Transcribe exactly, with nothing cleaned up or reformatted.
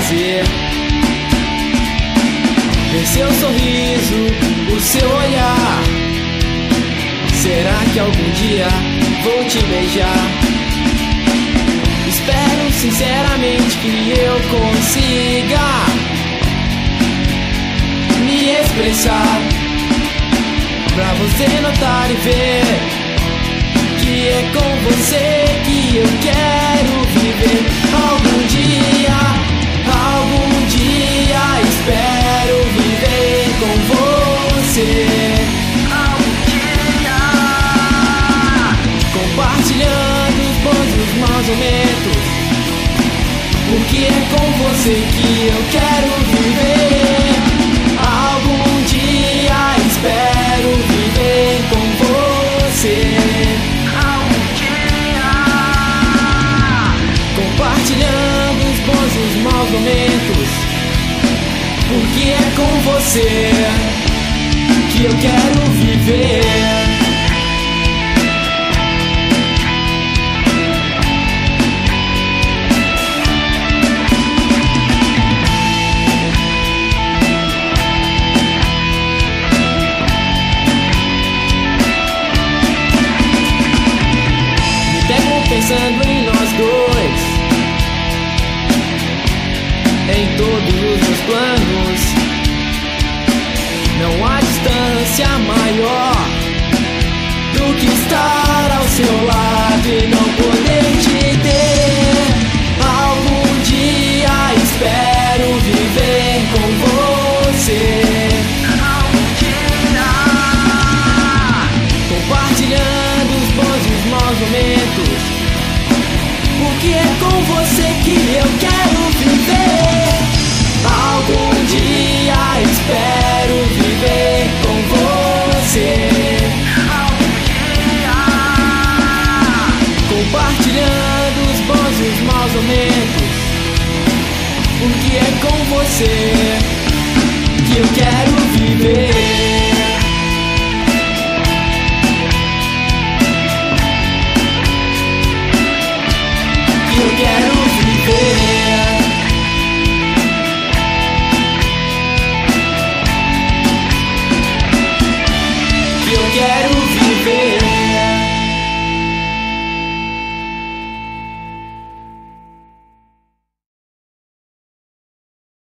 fazer. Ver seu sorriso, o seu olhar. Será que algum dia vou te beijar? Espero sinceramente que eu consiga me expressar, pra você notar e ver que é com você que eu quero viver. Algum dia, algum dia espero viver com você. Algum dia, compartilhando os bons e os maus momentos, porque é com você que eu quero viver. Algum dia espero viver com você. Algum dia, compartilhando os bons e os maus momentos, porque é com você que eu quero viver. Pensando em nós dois, em todos os meus planos. Não há distância maior do que estar ao seu lado e não poder te ter. Algum dia espero viver com você. Algum dia, compartilhando os bons e os maus momentos, porque é com você que eu quero viver. Algum dia espero viver com você. Algum dia, compartilhando os bons e os maus momentos, porque é com você que eu quero viver.